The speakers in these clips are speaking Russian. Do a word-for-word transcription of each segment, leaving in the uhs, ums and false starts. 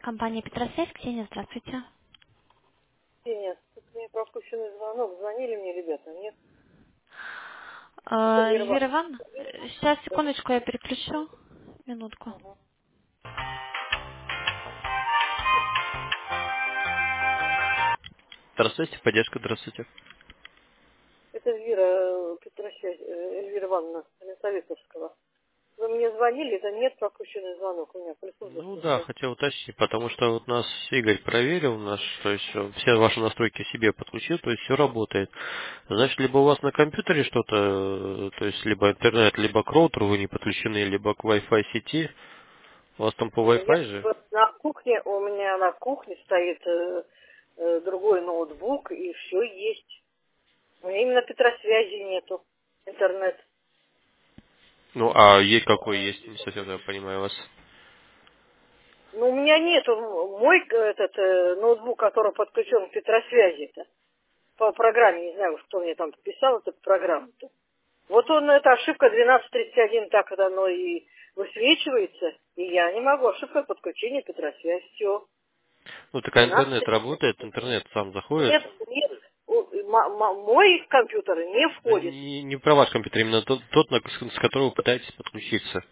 Компания Петросвязь, Ксения, здравствуйте. Нет, тут мне пропущенный звонок. Звонили мне ребята, нет? Это Э, Эльвира Эльвира Ивановна. Ивановна, э, сейчас, Да. секундочку, я переключу. Минутку. Ага. Здравствуйте, поддержка, здравствуйте. Это Эльвира, э, Петросвязь, э, Эльвира Ивановна Елизаветовского. Вы мне звонили, да нет, пропущенный звонок. У меня Ну прислуживатель да, связь. хотел уточнить, потому что вот нас Игорь проверил, наш, то есть э, все ваши настройки себе подключил, то есть все работает. Значит, либо у вас на компьютере что-то, э, то есть либо интернет, либо к роутеру вы не подключены, либо к Wi-Fi сети. У вас там по У меня Wi-Fi же? вот на кухне, у меня на кухне стоит э, э, другой ноутбук, и все есть. У меня именно Петросвязи нету, интернет. Ну, а есть какой есть, не совсем я понимаю вас. Ну, у меня нету мой э, этот э, ноутбук, который подключен к Петросвязи-то. По программе, не знаю, кто мне там писал эту программу-то. Вот он, эта ошибка двенадцать тридцать один, так вот оно и высвечивается, и я не могу. Ошибка подключения Петросвязь, все. Ну, так а двенадцать интернет тридцать работает, один. интернет сам заходит. Нет, нет, у- м- м- мой компьютер не Да входит. не, не про ваш компьютер, именно тот, тот, на- с с которого вы пытаетесь подключиться.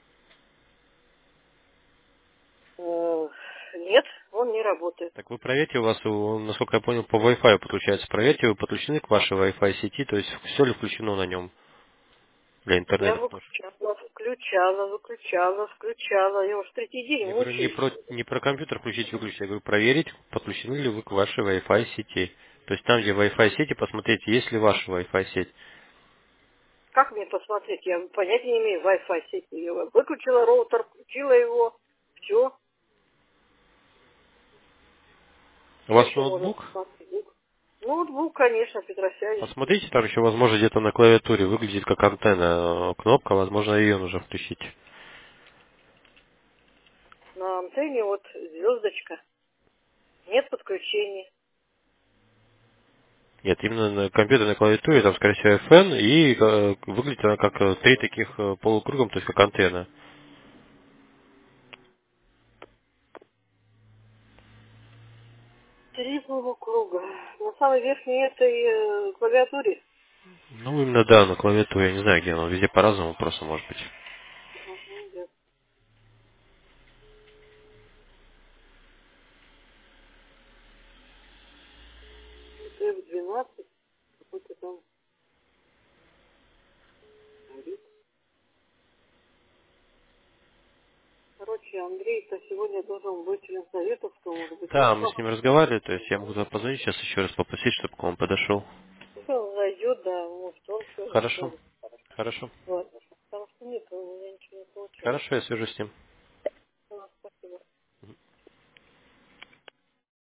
Э, Нет, он не работает. Так вы проверьте, у вас, он, насколько я понял, по Wi-Fi подключается. Проверьте, вы подключены к вашей Wi-Fi сети, то есть все ли включено на нем для Я интернета. Потому что выключала, включала, выключала, включала. Я уже третий день я говорю, не мучаюсь. про, не про компьютер включить, выключить, я говорю, проверить, подключены ли вы к вашей Wi-Fi сети. То есть там, где Wi-Fi сети, посмотрите, есть ли ваша Wi-Fi сеть. Как мне посмотреть? Я понятия не имею Wi-Fi сети. Я выключила роутер, включила его. Все. У Что вас еще можно ноутбук? посмотреть? Ноутбук, конечно, Петросязи. Посмотрите, там еще, возможно, где-то на клавиатуре выглядит как антенна э, кнопка, возможно, ее нужно включить. На антенне вот звездочка. Нет подключения. Нет, именно на компьютерной клавиатуре там, скорее всего, эф эн, и э, выглядит она как э, три таких э, полукругом, то есть как антенна. Три полукруга. На самой верхней этой э, клавиатуре. Ну, именно, да, на клавиатуре, я не знаю, где она, везде по-разному просто может быть. Мгм, да. Это эф двенадцать. Какой-то там горит. Короче, Андрей-то сегодня должен быть член советовского, может быть, он Да, мы с сам. ним разговаривали, то есть я могу туда позвонить сейчас еще раз попросить, чтобы к вам подошел. Если он зайдет, да, может, он все Хорошо, расскажет. хорошо. Вот. Потому что нет, у меня ничего не получается. Хорошо, я свяжусь с ним.